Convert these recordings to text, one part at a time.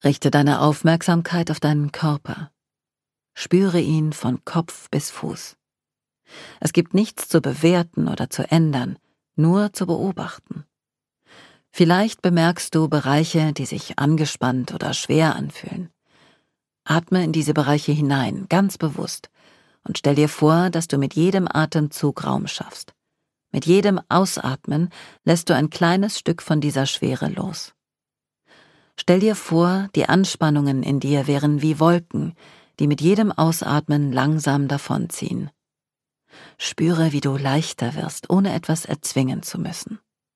Richte deine Aufmerksamkeit auf deinen Körper. Spüre ihn von Kopf bis Fuß. Es gibt nichts zu bewerten oder zu ändern, nur zu beobachten. Vielleicht bemerkst du Bereiche, die sich angespannt oder schwer anfühlen. Atme in diese Bereiche hinein, ganz bewusst, und stell dir vor, dass du mit jedem Atemzug Raum schaffst. Mit jedem Ausatmen lässt du ein kleines Stück von dieser Schwere los. Stell dir vor, die Anspannungen in dir wären wie Wolken, die mit jedem Ausatmen langsam davonziehen. Spüre, wie du leichter wirst, ohne etwas erzwingen zu müssen.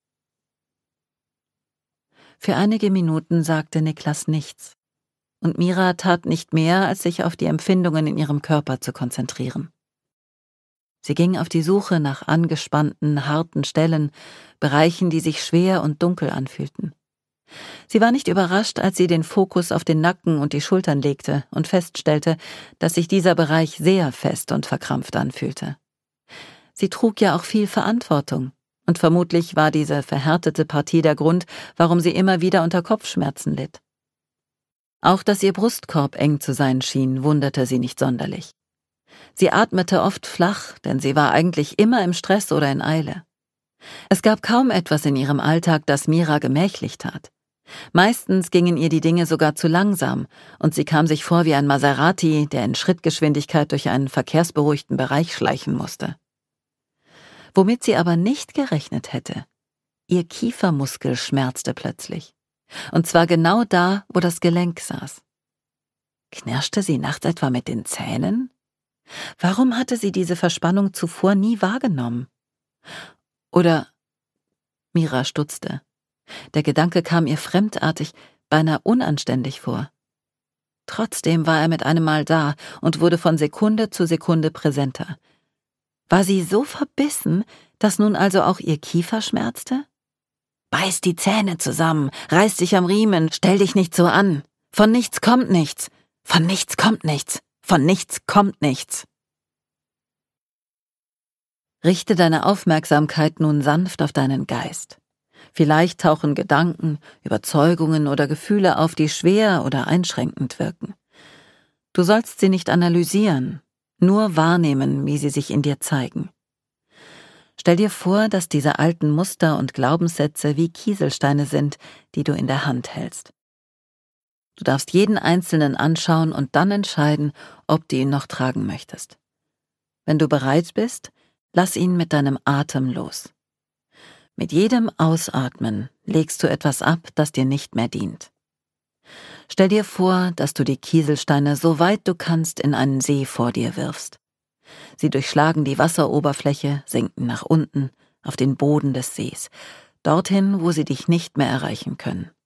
Für einige Minuten sagte Niklas nichts, und Mira tat nicht mehr, als sich auf die Empfindungen in ihrem Körper zu konzentrieren. Sie ging auf die Suche nach angespannten, harten Stellen, Bereichen, die sich schwer und dunkel anfühlten. Sie war nicht überrascht, als sie den Fokus auf den Nacken und die Schultern legte und feststellte, dass sich dieser Bereich sehr fest und verkrampft anfühlte. Sie trug ja auch viel Verantwortung, und vermutlich war diese verhärtete Partie der Grund, warum sie immer wieder unter Kopfschmerzen litt. Auch dass ihr Brustkorb eng zu sein schien, wunderte sie nicht sonderlich. Sie atmete oft flach, denn sie war eigentlich immer im Stress oder in Eile. Es gab kaum etwas in ihrem Alltag, das Mira gemächlich tat. Meistens gingen ihr die Dinge sogar zu langsam, und sie kam sich vor wie ein Maserati, der in Schrittgeschwindigkeit durch einen verkehrsberuhigten Bereich schleichen musste. Womit sie aber nicht gerechnet hätte: ihr Kiefermuskel schmerzte plötzlich. Und zwar genau da, wo das Gelenk saß. Knirschte sie nachts etwa mit den Zähnen? Warum hatte sie diese Verspannung zuvor nie wahrgenommen? Oder... Mira stutzte. Der Gedanke kam ihr fremdartig, beinahe unanständig vor. Trotzdem war er mit einem Mal da und wurde von Sekunde zu Sekunde präsenter. War sie so verbissen, dass nun also auch ihr Kiefer schmerzte? Beiß die Zähne zusammen, reiß dich am Riemen, stell dich nicht so an. Von nichts kommt nichts. Von nichts kommt nichts. Von nichts kommt nichts. Richte deine Aufmerksamkeit nun sanft auf deinen Geist. Vielleicht tauchen Gedanken, Überzeugungen oder Gefühle auf, die schwer oder einschränkend wirken. Du sollst sie nicht analysieren, nur wahrnehmen, wie sie sich in dir zeigen. Stell dir vor, dass diese alten Muster und Glaubenssätze wie Kieselsteine sind, die du in der Hand hältst. Du darfst jeden einzelnen anschauen und dann entscheiden, ob du ihn noch tragen möchtest. Wenn du bereit bist, lass ihn mit deinem Atem los. Mit jedem Ausatmen legst du etwas ab, das dir nicht mehr dient. Stell dir vor, dass du die Kieselsteine so weit du kannst in einen See vor dir wirfst. Sie durchschlagen die Wasseroberfläche, sinken nach unten, auf den Boden des Sees, dorthin, wo sie dich nicht mehr erreichen können.